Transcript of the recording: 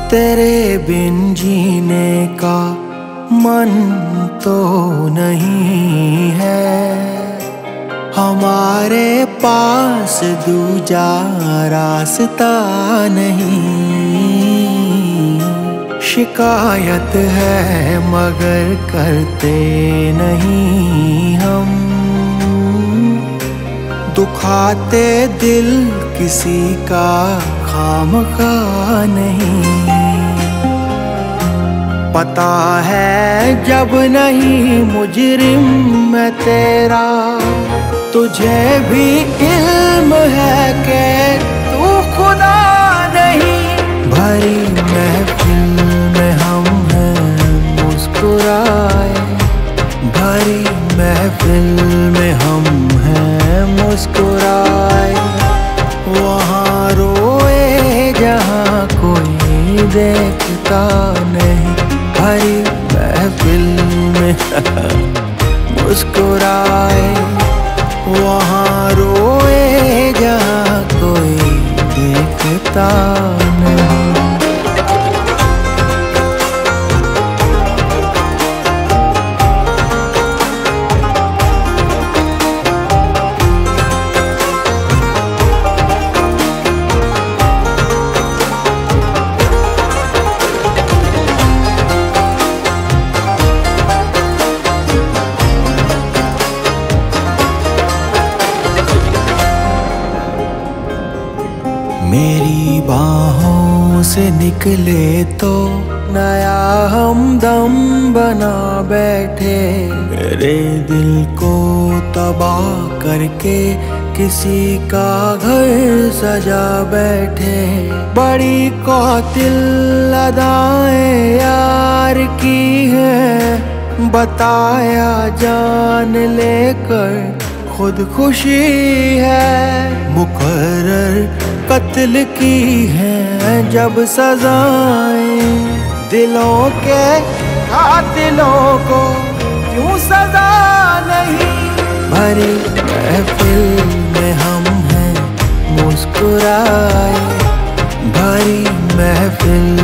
तेरे बिन जीने का मन तो नहीं है, हमारे पास दूजा रास्ता नहीं। शिकायत है मगर करते नहीं हम, दुखाते दिल किसी का खामखा नहीं। पता है जब नहीं मुजरिम मैं तेरा, तुझे भी इल्म है कि तू खुदा नहीं। भरी महफिल में हम हैं मुस्कुराए, भरी महफिल में हम हैं मुस्कुराए। वहाँ रोए जहाँ कोई देखता नहीं, भरी महफिल में मुस्कुराए। वहाँ रोए जहाँ कोई देखता नहीं। मेरी बाहों से निकले तो नया हमदम बना बैठे, मेरे दिल को तबाह करके किसी का घर सजा बैठे। बड़ी कौतिल अदाएं यार की है, बताया जान लेकर खुदकुशी है। मुकर्रर कत्ल की है जब सजाएं, दिलों के कातिलों को क्यों सजा नहीं। भरी महफिल में हम हैं मुस्कुराए, भरी महफिल